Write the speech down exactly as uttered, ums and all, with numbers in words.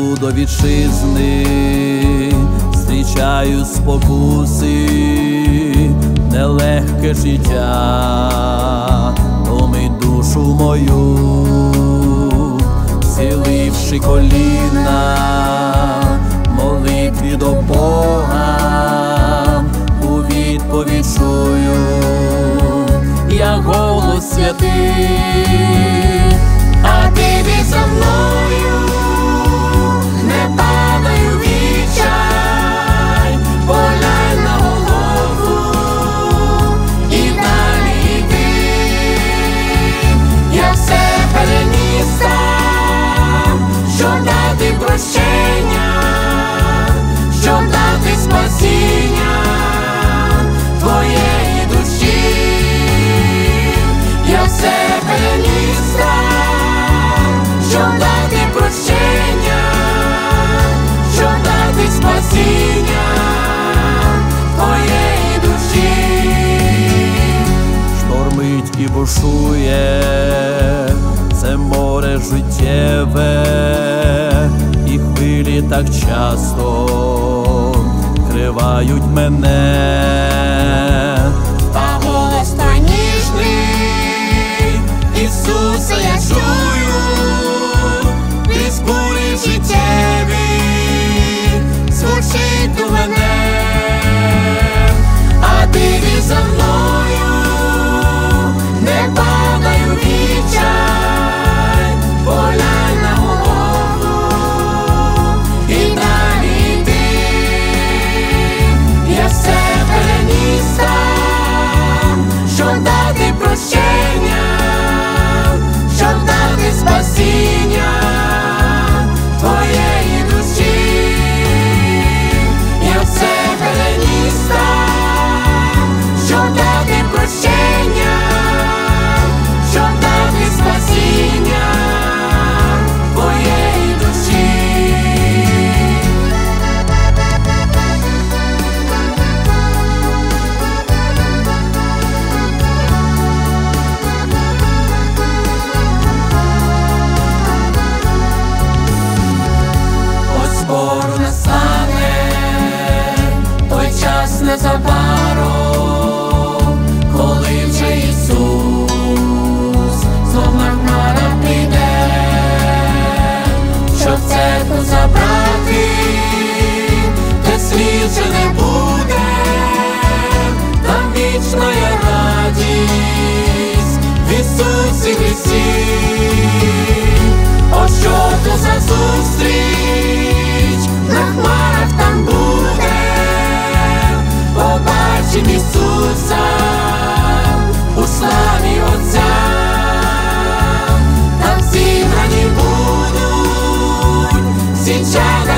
Іду до вітчизни, зустрічаю спокуси, нелегке життя томить душу мою, схиливши коліна в молитві до Бога, у відповідь чую я голос святий, а ти йди за мною, не падай у відчай, поглянь на голову і далі йди. Я все переніс там, щоб дати прощення, щоб дати спасіння твоєї душі. Я все переніс там, щоб дати прощення, щоб дати спасіння твоєї душі. Штормить і бушує це море життєве, і хвилі так часто кривають мене. Та голос твій ніжний, Ісусе, я чую, крізь бурі життєві звучить до мене. А ти йди за мною, не падай у відчай, поглянь на голову і далі йди. Я все переніс там, щоб дати прощення, щоб дати спасіння твоєї душі. Я все переніс там, щоб дати прощення, щоб дати спасіння твоєї душі. Ось скоро настане той час незабаром, коли вже Ісус знов на хмарах прийде, щоб церкву забрати, де слід вже не буде, там вічна є радість в Ісусі Христі. О, що то за зустріч на хмарах там буде, побачим Ісуса у славі Отця. Там зібрані будуть всі чада